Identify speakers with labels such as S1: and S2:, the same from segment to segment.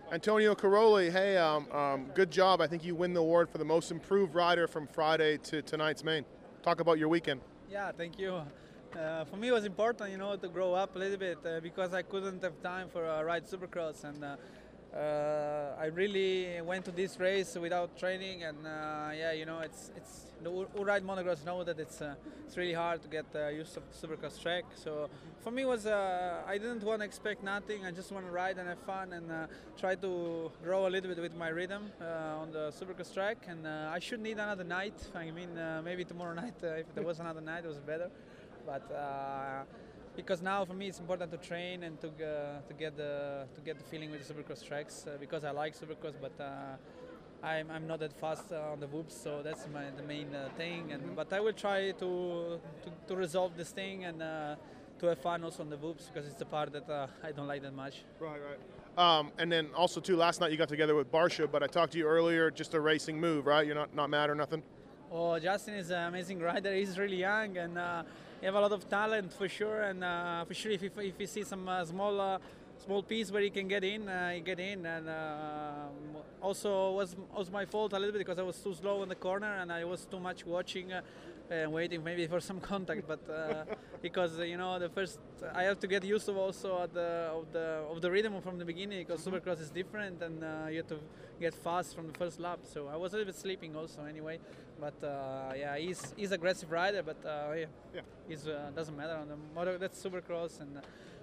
S1: Antonio Caroli, hey, good job. I think you win the award for the most improved rider from Friday to tonight's main. Talk about your weekend.
S2: Yeah, thank you. For me, it was important, to grow up a little bit because I couldn't have time for a ride Supercross, and I really went to this race without training, and yeah, it's who ride motocross know that it's really hard to get used to Supercross track. So for me, was I didn't want to expect nothing. I just want to ride and have fun and try to grow a little bit with my rhythm on the Supercross track. And I should need another night. I mean, maybe tomorrow night, if there was another night, it was better. But because now for me it's important to train and to get the feeling with the Supercross tracks because I like Supercross, but I'm not that fast on the whoops, so that's the main thing. But I will try to resolve this thing and to have fun also on the whoops because it's the part that I don't like that much.
S1: Right, right. And then also too, last night you got together with Barsha, but I talked to you earlier, just a racing move, right? You're not mad or nothing.
S2: Oh, Justin is an amazing rider. He's really young and he have a lot of talent for sure. And for sure, if you see some small piece where he can get in, he get in. And also was my fault a little bit because I was too slow in the corner and I was too much watching and waiting maybe for some contact. But because the first I have to get used to also of the rhythm from the beginning because Supercross is different and you have to get fast from the first lap. So I was a little bit sleeping also anyway. But yeah, he's aggressive rider, but yeah. He's doesn't matter on the motor. That's Supercross, and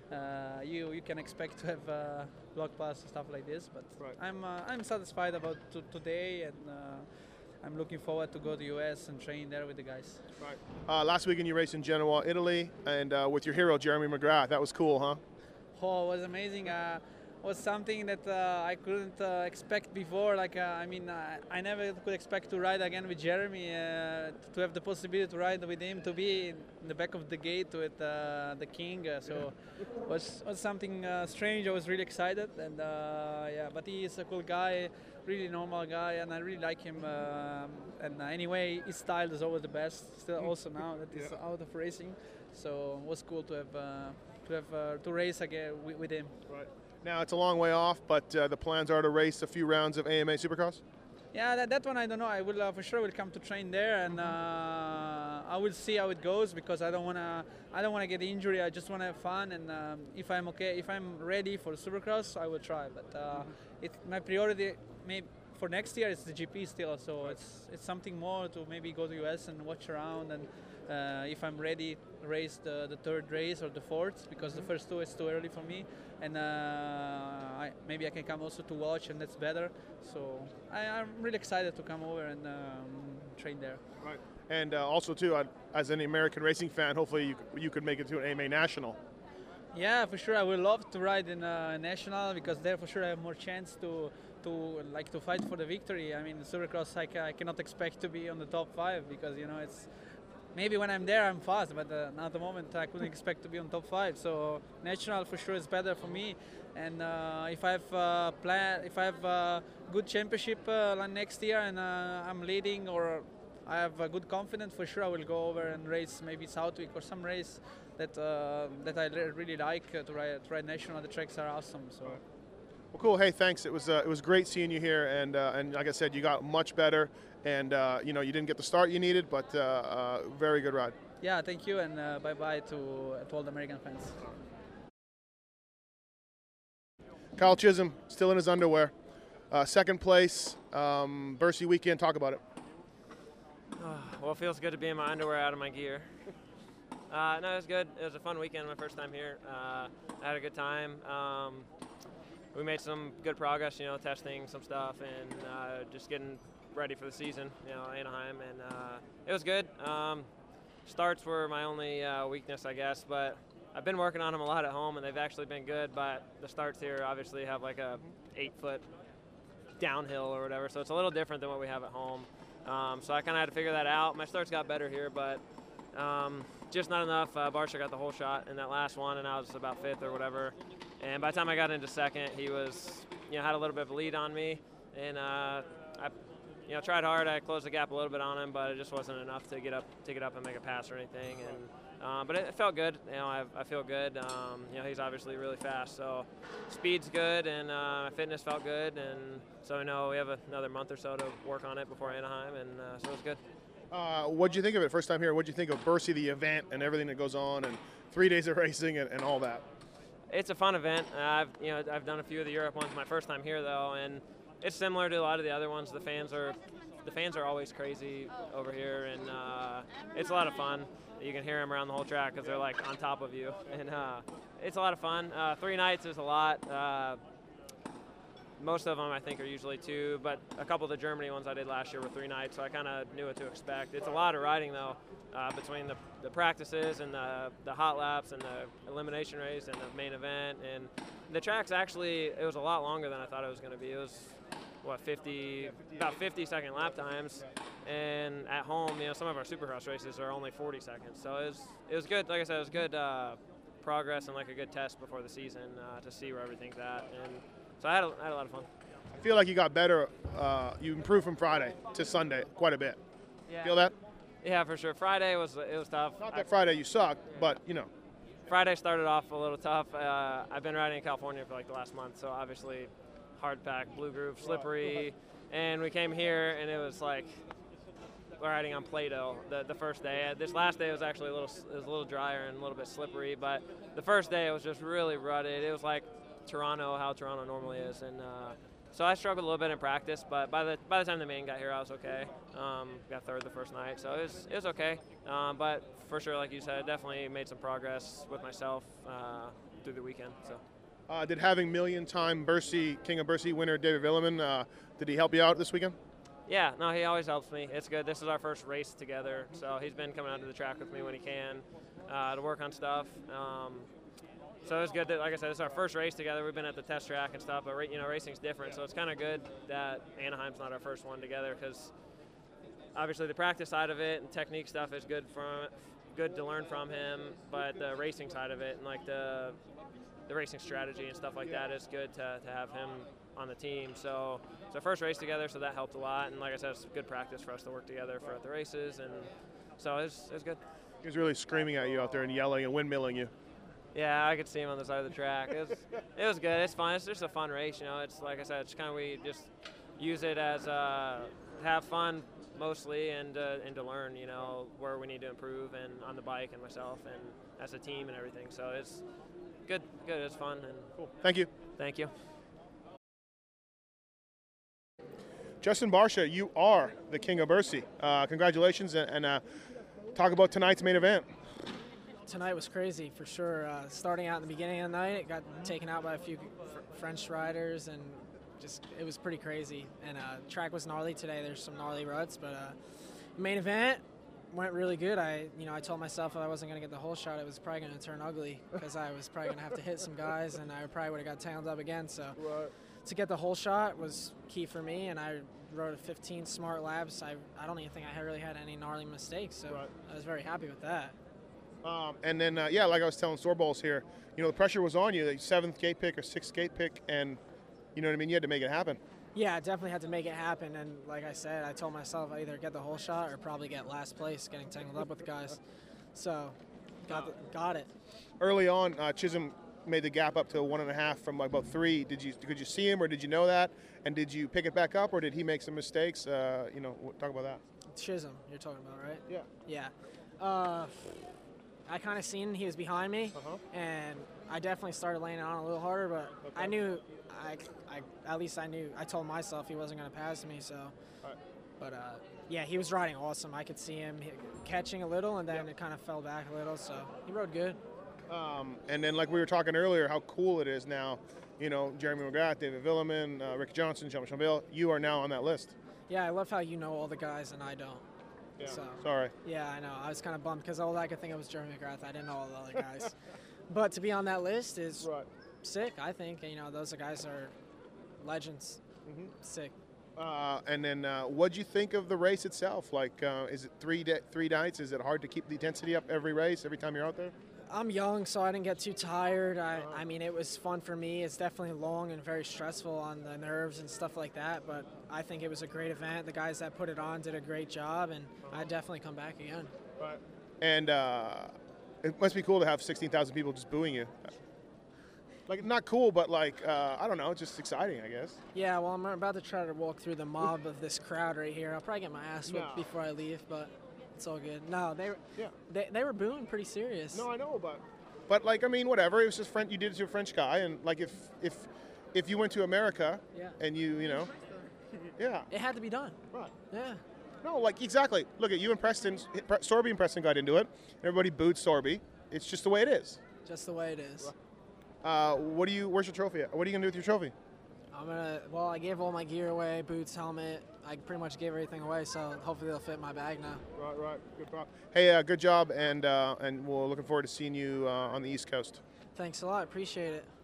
S2: you can expect to have block pass and stuff like this. But
S1: right.
S2: I'm satisfied about today, and I'm looking forward to go to US and train there with the guys.
S1: Right. Last weekend you raced in Genoa, Italy, and with your hero Jeremy McGrath. That was cool, huh?
S2: Oh, it was amazing. Was something that I couldn't expect before. Like I never could expect to ride again with Jeremy, to have the possibility to ride with him, to be in the back of the gate with the King. So was something strange. I was really excited, and yeah. But he is a cool guy, really normal guy, and I really like him. And anyway, his style is always the best. Still, also now that he's out of racing, so it was cool to have to race again with him.
S1: Right. Now, it's a long way off, but the plans are to race a few rounds of AMA Supercross?
S2: Yeah, that one I don't know. I will for sure will come to train there, and I will see how it goes because I don't wanna get injury. I just wanna have fun, and if I'm ready for Supercross, I will try. But my priority maybe for next year is the GP still, so it's something more to maybe go to US and watch around, and if I'm ready, race the third race or the fourth because the first two is too early for me, and maybe I can come also to watch, and that's better. So I'm really excited to come over and train there.
S1: Right. And also too, as an American racing fan, hopefully you could make it to an AMA National.
S2: Yeah, for sure. I would love to ride in a national because there for sure I have more chance to fight for the victory. I mean, Supercross I cannot expect to be on the top 5 because it's maybe when I'm there I'm fast, but at the moment I couldn't expect to be on top 5. So national for sure is better for me. And if I have a good championship next year and I'm leading or I have a good confidence, for sure I will go over and race maybe Southwick or some race that I really like to ride national. The tracks are awesome. So.
S1: Well, cool. Hey, thanks. It was great seeing you here, and like I said, you got much better, and you didn't get the start you needed, but very good ride.
S2: Yeah, thank you, and bye bye to all the American fans.
S1: Kyle Chisholm still in his underwear, second place, Bercy weekend. Talk about it.
S3: Well, it feels good to be in my underwear out of my gear. No, it was good. It was a fun weekend. My first time here. I had a good time. We made some good progress, testing some stuff and just getting ready for the season, Anaheim, and it was good. Starts were my only weakness, I guess, but I've been working on them a lot at home, and they've actually been good, but the starts here obviously have like a 8-foot downhill or whatever, so it's a little different than what we have at home. So I kind of had to figure that out. My starts got better here, but just not enough. Barsha got the whole shot in that last one, and I was about 5th or whatever. And by the time I got into 2nd, he was, had a little bit of a lead on me, and I, tried hard. I closed the gap a little bit on him, but it just wasn't enough to get up and make a pass or anything. And But it felt good. I feel good. He's obviously really fast, so speed's good, and my fitness felt good, and so I know we have another month or so to work on it before Anaheim, and so it's good.
S1: What'd you think of it first time here? What'd you think of Bercy, the event, and everything that goes on, and 3 days of racing and all that?
S3: It's a fun event. I've done a few of the Europe ones my first time here though, and it's similar to a lot of the other ones. The fans are always crazy over here, and it's a lot of fun. You can hear them around the whole track because they're like on top of you, and it's a lot of fun. 3 nights is a lot. Most of them I think are usually 2, but a couple of the Germany ones I did last year were 3 nights, so I kind of knew what to expect. It's a lot of riding though, between the practices and the hot laps and the elimination race and the main event. And the track's actually, it was a lot longer than I thought it was going to be. It was about 50-second lap times, and at home, some of our Supercross races are only 40 seconds. So it was good. Like I said, it was good progress and like a good test before the season to see where everything's at. And so I had a lot of fun.
S1: I feel like you got better. You improved from Friday to Sunday quite a bit.
S3: Yeah.
S1: Feel that?
S3: Yeah, for sure. Friday was tough.
S1: Not that Friday you sucked, but
S3: Friday started off a little tough. I've been riding in California for like the last month, so obviously hard pack, blue groove, slippery, and we came here and it was like riding on Play-Doh the first day. This last day was actually a little drier and a little bit slippery, but the first day it was just really rutted. It was like Toronto, how Toronto normally is, and so I struggled a little bit in practice, but by the time the main got here, I was okay. Got third the first night, so it was okay. But for sure, like you said, definitely made some progress with myself through the weekend. So.
S1: Did having million-time King of Bercy winner David Villeman, did he help you out this weekend?
S3: Yeah, no, he always helps me. It's good. This is our first race together, so he's been coming out to the track with me when he can to work on stuff. So it's good that, like I said, it's our first race together. We've been at the test track and stuff, but racing's different. So it's kind of good that Anaheim's not our first one together, because obviously the practice side of it and technique stuff is good to learn from him. But the racing side of it and like the racing strategy and stuff like that is good to have him on the team. So it's our first race together, so that helped a lot. And like I said, it's good practice for us to work together for the races, and so it's good.
S1: He was really screaming at you out there and yelling and windmilling you.
S3: Yeah, I could see him on the side of the track. It was good. It's fun. It's just a fun race, It's like I said, it's kind of, we just use it as have fun mostly, and to learn, where we need to improve, and on the bike and myself and as a team and everything. So it's good. It's fun. And
S1: cool. Thank you.
S3: Thank you.
S1: Justin Barcia, you are the King of Bercy. Congratulations, and talk about tonight's main event.
S4: Tonight was crazy for sure. Starting out in the beginning of the night, it got taken out by a few French riders, and it was pretty crazy. And track was gnarly today. There's some gnarly ruts, but main event went really good. I told myself I wasn't going to get the whole shot. It was probably going to turn ugly because I was probably going to have to hit some guys, and I probably would have got tangled up again. So to get the whole shot was key for me, and I rode 15 smart laps. I don't even think I really had any gnarly mistakes, so I was very happy with that.
S1: And then, like I was telling Sorbols here, the pressure was on you, the 7th gate pick or 6th gate pick, and you know what I mean, you had to make it happen.
S4: Yeah, I definitely had to make it happen, and like I said, I told myself I either get the whole shot or probably get last place, getting tangled up with the guys. So, got it.
S1: Early on, Chisholm made the gap up to 1.5 from about 3. Could you see him, or did you know that? And did you pick it back up, or did he make some mistakes? Talk about that.
S4: Chisholm, you're talking about, right?
S1: Yeah.
S4: Yeah. I kind of seen he was behind me, and I definitely started laying it on a little harder, but I knew, I told myself he wasn't going to pass me, so.
S1: Right.
S4: But, he was riding awesome. I could see him catching a little, and then it kind of fell back a little, so he rode good.
S1: And then, like we were talking earlier, how cool it is now, Jeremy McGrath, David Villeman, Rick Johnson, Jean-Michel Chamberlain, you are now on that list.
S4: Yeah, I love how you know all the guys and I don't.
S1: Yeah.
S4: So,
S1: sorry.
S4: Yeah, I know. I was kind of bummed because all I could think of was Jeremy McGrath. I didn't know all the other guys. But to be on that list is sick, I think. Those guys are legends. Mm-hmm. Sick.
S1: And then what'd you think of the race itself? Like, is it 3 nights? Is it hard to keep the intensity up every race, every time you're out there?
S4: I'm young, so I didn't get too tired. I mean, it was fun for me. It's definitely long and very stressful on the nerves and stuff like that, but I think it was a great event. The guys that put it on did a great job, and I'd definitely come back again.
S1: Right. And It must be cool to have 16,000 people just booing you. Like, not cool, but like, I don't know, just exciting, I guess.
S4: Yeah, well, I'm about to try to walk through the mob of this crowd right here. I'll probably get my ass whipped before I leave, but it's all good. No, they were booing pretty serious.
S1: No, I know, but like, I mean, whatever. It was just you did it to a French guy, and like, if you went to America and you know,
S4: it had to be done.
S1: right.
S4: Yeah.
S1: No, like, exactly. Look at you and Preston. Sorby and Preston got into it. Everybody booed Sorby. It's just the way it is.
S4: Just the way it is.
S1: Where's your trophy at? What are you gonna do with your trophy?
S4: I gave all my gear away, boots, helmet. I pretty much gave everything away, so hopefully they'll fit in my bag now.
S1: Right. Good problem. Hey, good job, and we're looking forward to seeing you on the East Coast.
S4: Thanks a lot. Appreciate it.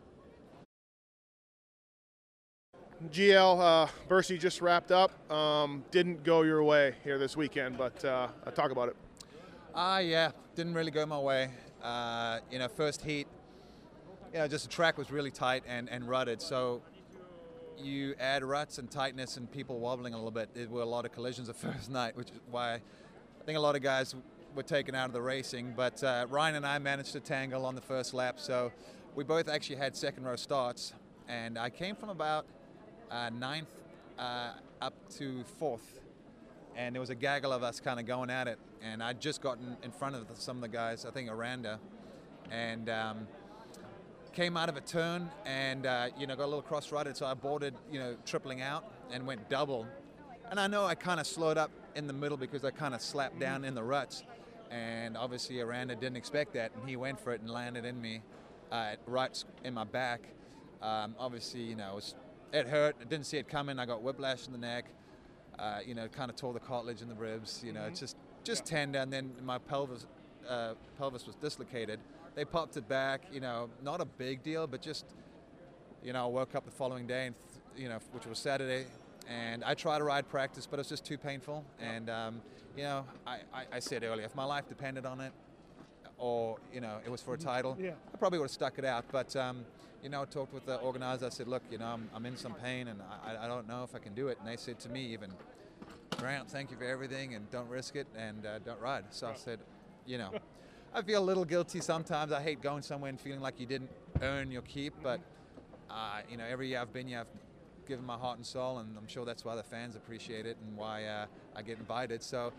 S1: GL, Bercy just wrapped up. Didn't go your way here this weekend, but talk about it.
S5: Yeah, didn't really go my way. First heat, just the track was really tight and rutted. So you add ruts and tightness and people wobbling a little bit. There were a lot of collisions the first night, which is why I think a lot of guys were taken out of the racing. But Ryan and I managed to tangle on the first lap. So we both actually had second row starts. And I came from about ninth up to fourth, and there was a gaggle of us kind of going at it, and I'd just gotten in front of some of the guys, I think Aranda, and came out of a turn and got a little cross-rutted, so I boarded, tripling out and went double, and I know I kind of slowed up in the middle because I kind of slapped down in the ruts, and obviously Aranda didn't expect that, and he went for it and landed in me right in my back. Obviously, it hurt. I didn't see it coming. I got whiplash in the neck. Kind of tore the cartilage in the ribs. It's just tender, and then my pelvis was dislocated. They popped it back. Not a big deal, but just I woke up the following day, and which was Saturday, and I tried to ride practice, but it was just too painful. And I said earlier, if my life depended on it, or it was for a title, I probably would have stuck it out. But I talked with the organizer. I said, look, I'm in some pain, and I don't know if I can do it. And they said to me even, Grant, thank you for everything, and don't risk it, and don't ride. So I said, I feel a little guilty sometimes. I hate going somewhere and feeling like you didn't earn your keep. But, every year I've been here, I've given my heart and soul, and I'm sure that's why the fans appreciate it and why I get invited. So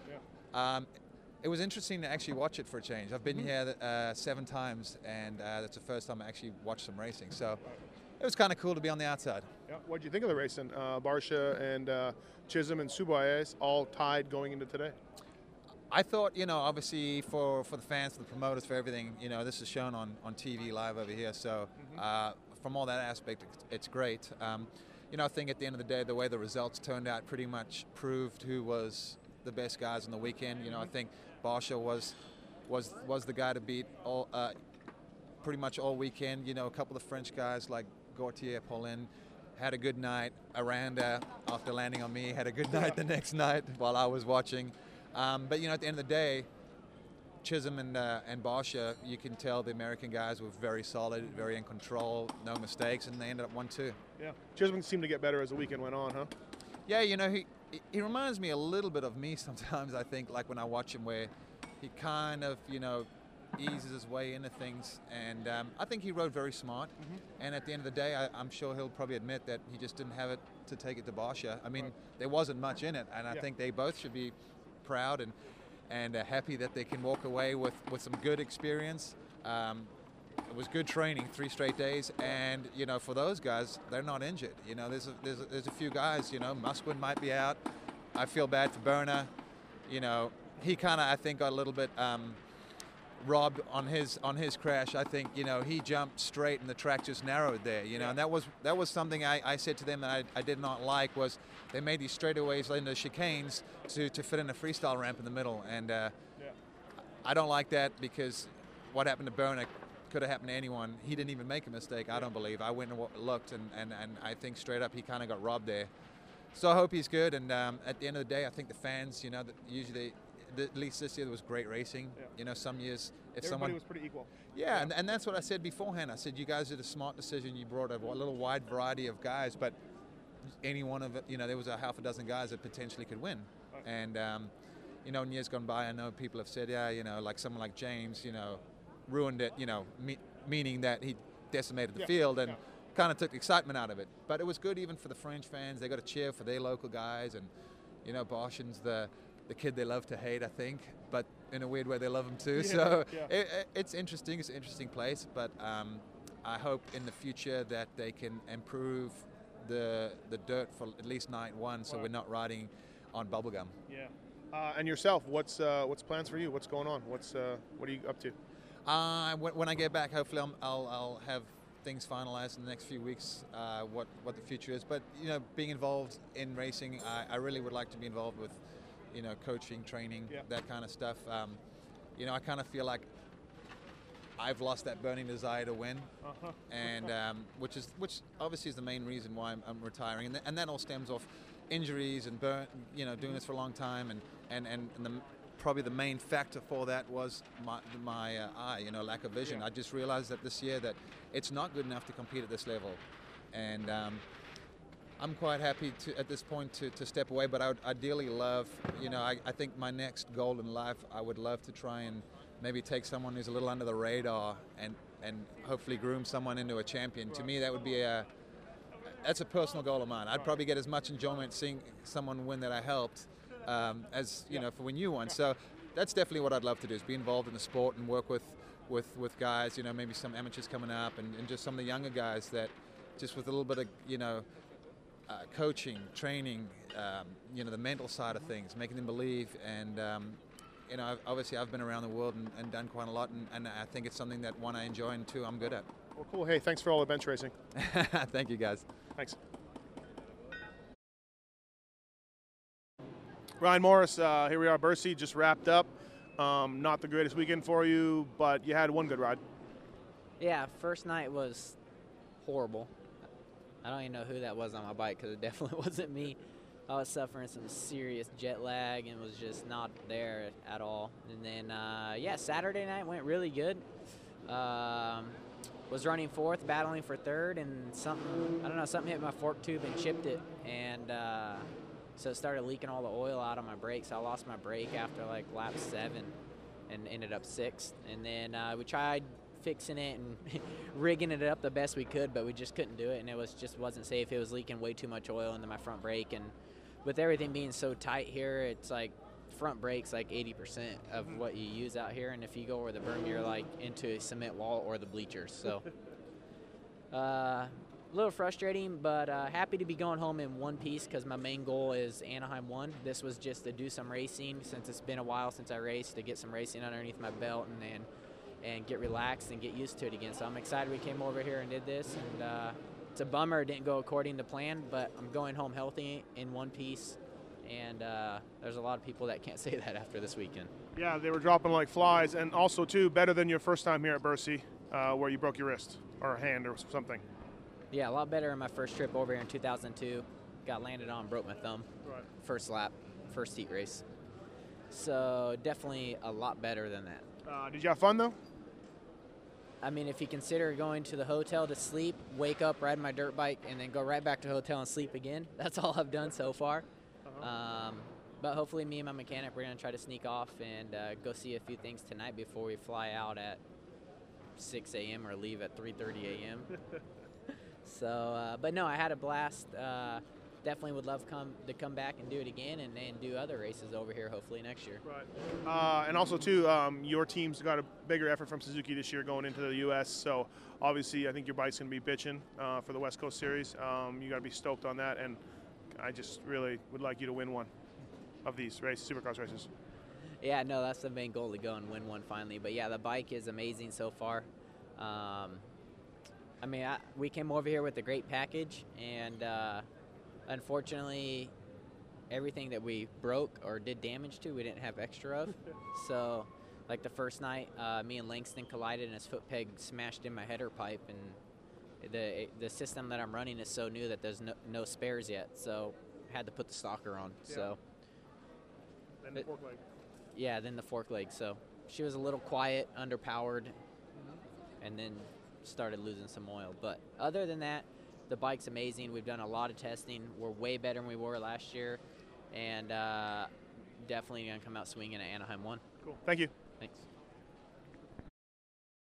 S5: it was interesting to actually watch it for a change. I've been here 7 times, and that's the first time I actually watched some racing. So it was kind of cool to be on the outside.
S1: Yeah. What did you think of the racing? Barcia and Chisholm and Subaez all tied going into today.
S5: I thought, obviously for the fans, for the promoters, for everything, this is shown on TV live over here. So from all that aspect, it's great. I think at the end of the day, the way the results turned out pretty much proved who was the best guys on the weekend. I think Barcia was the guy to beat all pretty much all weekend. A couple of French guys like Gautier, Paulin had a good night. Aranda, after landing on me, had a good night the next night while I was watching. But at the end of the day, Chisholm and Barcia, you can tell the American guys were very solid, very in control, no mistakes, and they ended up 1-2.
S1: Yeah, Chisholm seemed to get better as the weekend went on, huh?
S5: Yeah, he reminds me a little bit of me sometimes, I think, like when I watch him, where he kind of, eases his way into things. And I think he rode very smart. And at the end of the day, I'm sure he'll probably admit that he just didn't have it to take it to Barcia. I mean, there wasn't much in it. And I think they both should be proud and happy that they can walk away with some good experience. It was good training, 3 straight days, and for those guys, they're not injured. There's a few guys. Musquin might be out. I feel bad for Berner. He kind of, I think, got a little bit robbed on his crash. I think he jumped straight and the track just narrowed there. And that was something I said to them that I did not like, was they made these straightaways into chicanes to fit in a freestyle ramp in the middle, and I don't like that, because what happened to Berner could have happened to anyone. He didn't even make a mistake, I don't believe. I went and looked, and I think straight up he kind of got robbed there. So I hope he's good, and at the end of the day, I think the fans, that usually, at least this year, there was great racing. Some years, if
S1: Everybody was pretty equal.
S5: Yeah, and that's what I said beforehand. I said, you guys did a smart decision. You brought a little wide variety of guys, but any one of it, there was a half a dozen guys that potentially could win. And, in years gone by, I know people have said, like someone like James, ruined it, meaning that he decimated the
S1: Yeah,
S5: field and
S1: yeah.
S5: kind of took the excitement out of it. But it was good even for the French fans. They got to cheer for their local guys, and Boshin's the kid they love to hate, I think, but in a weird way they love him too.
S1: Yeah,
S5: So
S1: yeah.
S5: it's interesting. It's an interesting place, but I hope in the future that they can improve the dirt for at least night one, so
S1: Wow.
S5: we're not riding on bubblegum.
S1: Yeah. And yourself, what's plans for you? What's going on? What are you up to?
S5: When I get back, hopefully I'll have things finalized in the next few weeks, what the future is. But being involved in racing, I really would like to be involved with coaching, training,
S1: Yeah.
S5: that kind of stuff. I kind of feel like I've lost that burning desire to win,
S1: Uh-huh.
S5: and which obviously is the main reason why I'm retiring, and that all stems off injuries and doing this for a long time, and probably the main factor for that was my eye, lack of vision.
S1: Yeah.
S5: I just realized that this year that it's not good enough to compete at this level, and I'm quite happy at this point to step away, but I would ideally love, I think my next goal in life, I would love to try and maybe take someone who's a little under the radar and hopefully groom someone into a champion. To me, that would be that's a personal goal of mine. I'd probably get as much enjoyment seeing someone win that I helped as for when you won. So that's definitely what I'd love to do, is be involved in the sport and work with guys, maybe some amateurs coming up and just some of the younger guys that just with a little bit of coaching, training, the mental side of things, making them believe, and obviously I've been around the world and done quite a lot, and I think it's something that, one, I enjoy, and two, I'm good at.
S1: Well, cool. Hey, thanks for all the bench racing.
S5: Thank you, guys.
S1: Thanks. Ryan Morris, here we are. Bercy just wrapped up. Not the greatest weekend for you, but you had one good ride.
S6: Yeah, first night was horrible. I don't even know who that was on my bike because it definitely wasn't me. I was suffering some serious jet lag and was just not there at all. And then, Saturday night went really good. Was running fourth, battling for third, and something hit my fork tube and chipped it. And so it started leaking all the oil out of my brakes. I lost my brake after like lap 7 and ended up 6th. And then we tried fixing it and rigging it up the best we could, but we just couldn't do it, and it wasn't safe. It was leaking way too much oil into my front brake, and with everything being so tight here, it's like front brake's like 80% of what you use out here, and if you go over the berm, you're like into a cement wall or the bleachers. So a little frustrating, but happy to be going home in one piece because my main goal is Anaheim 1. This was just to do some racing since it's been a while since I raced, to get some racing underneath my belt and get relaxed and get used to it again. So I'm excited we came over here and did this, and it's a bummer it didn't go according to plan, but I'm going home healthy in one piece, and there's a lot of people that can't say that after this weekend.
S1: Yeah, they were dropping like flies, and also too better than your first time here at Bercy, where you broke your wrist or a hand or something.
S6: Yeah, a lot better in my first trip over here in 2002. Got landed on, broke my thumb.
S1: Right.
S6: First lap, first heat race. So definitely a lot better than that.
S1: Did you have fun though?
S6: I mean, if you consider going to the hotel to sleep, wake up, ride my dirt bike, and then go right back to the hotel and sleep again, that's all I've done so far. But hopefully me and my mechanic, we're going to try to sneak off and go see a few things tonight before we fly out at 6 a.m. or leave at 3:30 a.m. So, but no, I had a blast. Definitely would love to come back and do it again and do other races over here hopefully next year.
S1: Right. And also too, your team's got a bigger effort from Suzuki this year going into the U.S. So obviously, I think your bike's gonna be bitching for the West Coast Series. You got to be stoked on that, and I just really would like you to win one of these Supercross races.
S6: Yeah, no, that's the main goal, to go and win one finally. But yeah, the bike is amazing so far. I mean, we came over here with a great package, and unfortunately, everything that we broke or did damage to, we didn't have extra of. So, like the first night, me and Langston collided, and his foot peg smashed in my header pipe. And the system that I'm running is so new that there's no spares yet. So, I had to put the stalker on.
S1: Yeah.
S6: So,
S1: And the fork leg.
S6: yeah, then the fork leg. So, she was a little quiet, underpowered, and then started losing some oil. But other than that, the bike's amazing. We've done a lot of testing. We're way better than we were last year, and definitely going to come out swinging at Anaheim 1.
S1: Cool. Thank you.
S6: Thanks.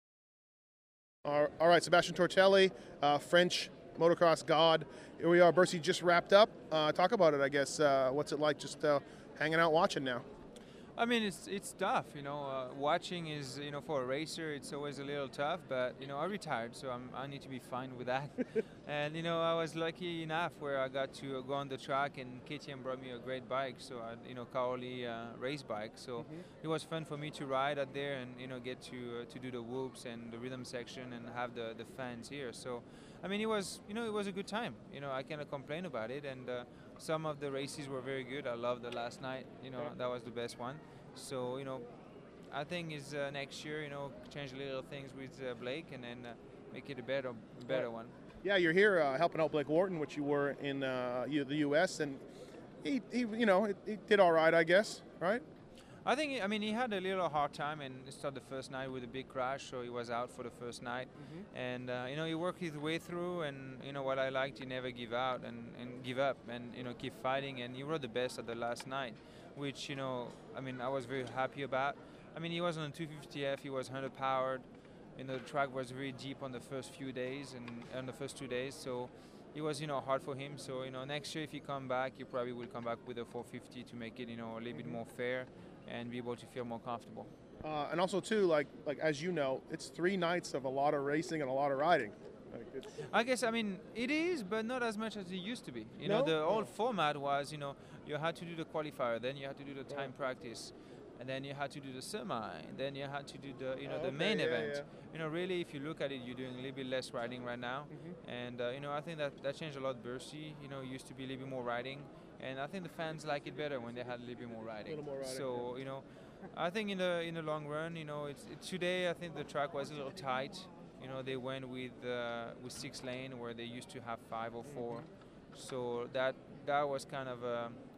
S1: All right, Sebastian Tortelli, French motocross god. Here we are. Bercy just wrapped up. Talk about it, I guess. What's it like just hanging out watching now?
S7: I mean, it's tough, you know. Watching is, you know, for a racer, it's always a little tough. But you know, I retired, so I need to be fine with that. And you know, I was lucky enough where I got to go on the track, and KTM brought me a great bike. So you know, Caroli race bike. So it was fun for me to ride out there and you know get to do the whoops and the rhythm section and have the fans here. So I mean, it was a good time. You know, I cannot complain about it. And some of the races were very good. I loved the last night. You know, that was the best one. So, you know, I think is next year, you know, change little things with Blake and then make it a better one.
S1: Yeah, you're here helping out Blake Wharton, which you were in the U.S. and he did all right, I guess, right?
S7: I think, I mean, he had a little hard time and started the first night with a big crash, so he was out for the first night. And, you know, he worked his way through, and, you know, what I liked, he never give out and give up and, you know, keep fighting. And he rode the best at the last night, which, you know, I mean, I was very happy about. I mean, he was on a 250F, he was 100 powered. You know, the track was very deep on the first few days and on the first 2 days, so it was, you know, hard for him. So, you know, next year if he come back, he probably will come back with a 450 to make it, you know, a little bit more fair and be able to feel more comfortable.
S1: And also too, like as you know, it's 3 nights of a lot of racing and a lot of riding.
S7: I guess, I mean, it is, but not as much as it used to be. You know, the old format was, you know, you had to do the qualifier, then you had to do the time practice, and then you had to do the semi, and then you had to do the, you know, the main event.
S1: Yeah.
S7: You know, really, if you look at it, you're doing a little bit less riding right now. And, you know, I think that changed a lot. Bercy, you know, used to be a little bit more riding. And I think the fans like it better when they had a little bit more riding. So, you know, I think in the long run, you know, it's today I think the track was a little tight. You know, they went with 6 lane where they used to have 5 or 4. So that was kind of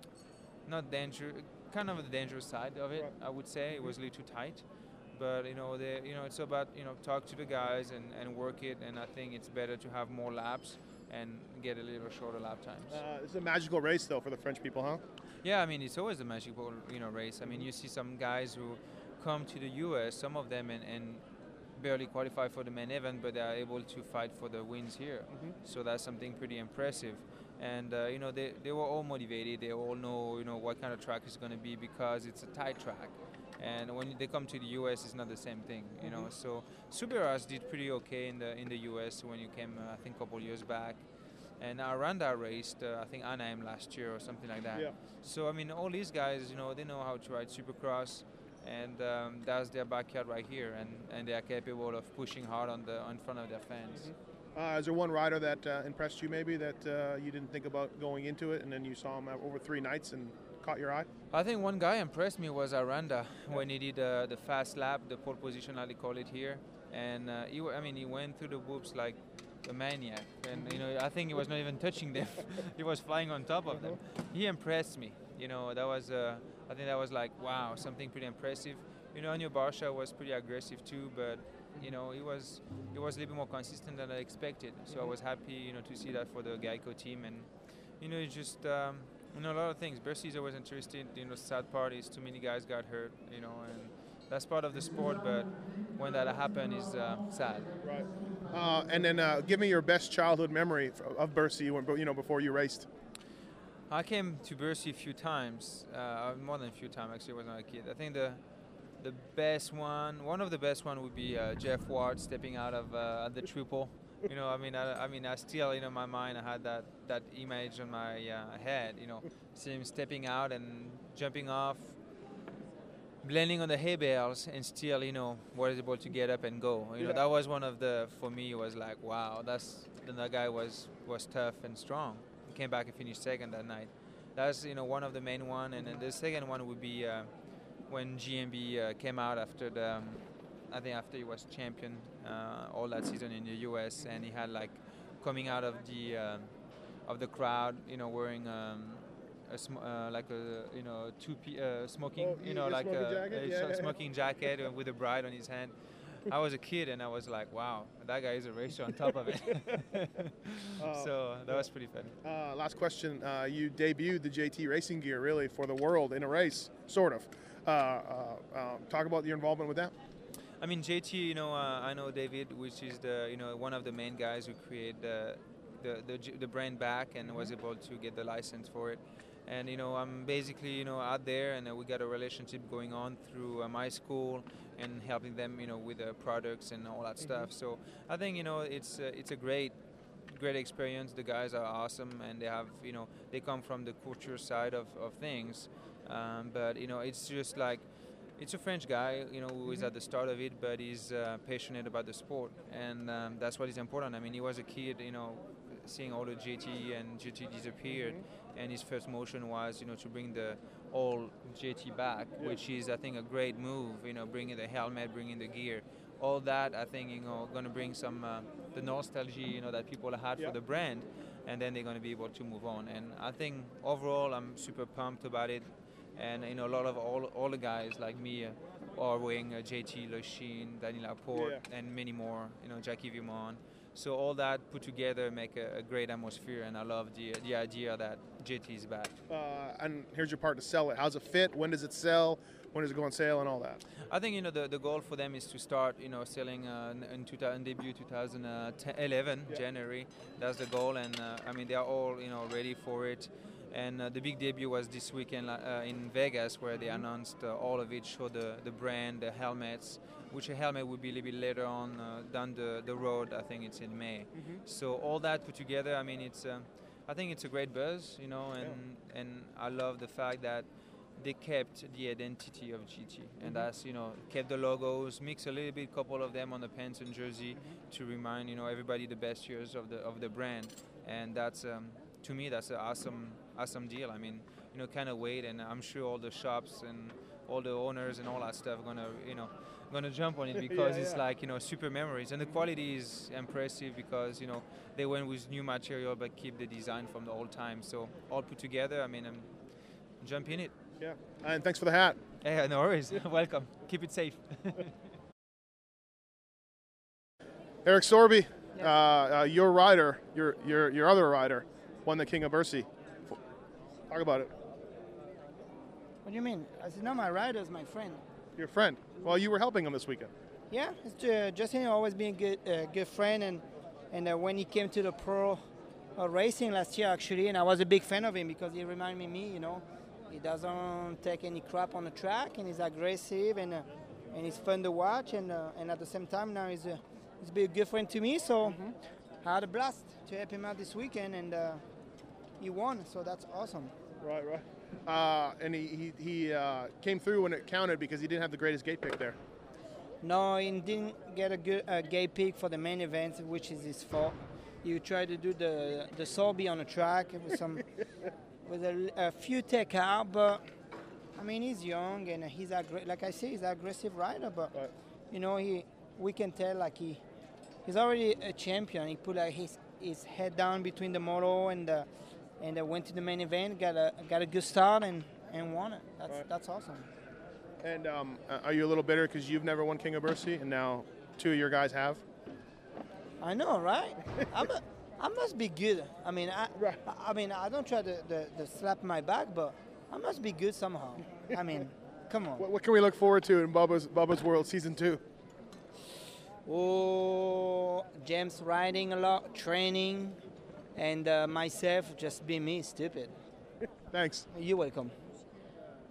S7: not danger, kind of the dangerous side of it. I would say it was a little too tight. But you know, it's about, you know, talk to the guys and work it. And I think it's better to have more laps and get a little shorter lap times.
S1: It's a magical race, though, for the French people, huh?
S7: Yeah, I mean, it's always a magical, you know, race. I mean, you see some guys who come to the U.S., some of them, and barely qualify for the main event, but they are able to fight for the wins here. So that's something pretty impressive. And, you know, they were all motivated. They all know, you know, what kind of track it's going to be because it's a tight track. And when they come to the U.S., it's not the same thing, you know. So Suberas did pretty okay in the U.S. when you came, I think, a couple years back. And Aranda raced, I think, Anaheim last year or something like that.
S1: Yeah.
S7: So, I mean, all these guys, you know, they know how to ride Supercross. And that's their backyard right here. And they are capable of pushing hard in front of their fans.
S1: Is there one rider that impressed you maybe that you didn't think about going into it and then you saw him over 3 nights and caught your eye?
S7: I think one guy impressed me was Aranda when he did the fast lap, the pole position, as they call it here. And he went through the whoops like a maniac. And, you know, I think he was not even touching them. He was flying on top of them. He impressed me. You know, that was, I think that was like, wow, something pretty impressive. You know, Anyo Barsha was pretty aggressive too, but you know, he was a little bit more consistent than I expected. So I was happy, you know, to see that for the Geico team. And, you know, it's just, you know, a lot of things. Bercy is always interesting. You know, sad part is too many guys got hurt, you know, and that's part of the sport, but when that happened is sad.
S1: Right. And then give me your best childhood memory of Bercy, you know, before you raced.
S7: I came to Bercy a few times, more than a few times actually when I was a kid. I think the best one of the best one would be Jeff Ward stepping out of the triple. You know, I still, you know, in my mind I had that image on my head. You know, see him stepping out and jumping off, blending on the hay bales, and still, you know, was able to get up and go. You know, that was one of the, for me, was like, wow, that guy was tough and strong. He came back and finished second that night. That's, you know, one of the main one, and then the second one would be when GMB came out after I think after he was champion all that season in the US, and he had like coming out of the crowd, you know, wearing like a, you know, smoking, you know, like a smoking jacket with a bride on his hand. I was a kid and I was like, wow, that guy is a racer on top of it. So that was pretty funny.
S1: Last question. You debuted the JT Racing gear really for the world in a race, sort of. Talk about your involvement with that.
S7: I mean, JT, I know David, which is one of the main guys who created the brand back and was able to get the license for it. And I'm basically out there, and we got a relationship going on through my school and helping them with the products and all that stuff. So I think it's a great experience. The guys are awesome, and they have they come from the culture side of things. But it's just like, it's a French guy, who is at the start of it, but he's passionate about the sport, and that's what is important. I mean, he was a kid, seeing all the GT, and GT disappeared, and his first motion was, to bring the old GT back, which is, I think, a great move. Bringing the helmet, bringing the gear, all that. I think going to bring some the nostalgia, that people had for the brand, and then they're going to be able to move on. And I think overall, I'm super pumped about it. And a lot of all the guys like me are wearing JT, Lechine, Daniel Laporte, and many more. Jackie Vimon. So all that put together make a great atmosphere, and I love the idea that JT is back.
S1: And here's your part to sell it. How's it fit? When does it sell? When does it go on sale and all that?
S7: I think the goal for them is to start selling in debut 2011 January. That's the goal, and I mean, they are all ready for it. And the big debut was this weekend in Vegas, where they announced all of it, showed the brand, the helmets, which a helmet will be a little bit later on down the road. I think it's in May. So all that put together, I mean, I think it's a great buzz, and I love the fact that they kept the identity of GT, and that's kept the logos, mix a little bit, couple of them on the pants and jersey to remind everybody the best years of the brand, and that's to me that's an awesome deal. I mean, kind of wait, and I'm sure all the shops and all the owners and all that stuff gonna jump on it, because it's like super memories, and the quality is impressive because they went with new material but keep the design from the old time. So all put together, I mean, jump in it.
S1: Yeah, and thanks for the hat.
S7: Yeah, no worries. Welcome. Keep it safe.
S1: Eric Sorby, your rider, your other rider, won the King of Bercy. Talk about it.
S8: What do you mean? I said, no, my rider is my friend.
S1: Your friend. Well, you were helping him this weekend.
S8: Yeah, it's Justin always been a good friend, and when he came to the pro racing last year, actually, and I was a big fan of him because he reminded me, he doesn't take any crap on the track, and he's aggressive, and he's fun to watch, and at the same time now he's been a good friend to me. So I had a blast to help him out this weekend, and he won. So that's awesome.
S1: Right. And he came through when it counted because he didn't have the greatest gate pick there.
S8: No, he didn't get a good gate pick for the main event, which is his fault. You tried to do the Sorby on the track with with a few take out, but I mean, he's young and he's like I say, he's an aggressive rider. But we can tell like he's already a champion. He put like his head down between the moto and went to the main event, got a good start and won it. That's awesome.
S1: And are you a little bitter because you've never won King of Bercy and now two of your guys have?
S8: I know, right? I must be good. I mean, I don't try to slap my back, but I must be good somehow. I mean, come on.
S1: What can we look forward to in Bubba's World Season 2?
S8: Oh, James riding a lot, training, and myself just being me, stupid.
S1: Thanks.
S8: You're welcome.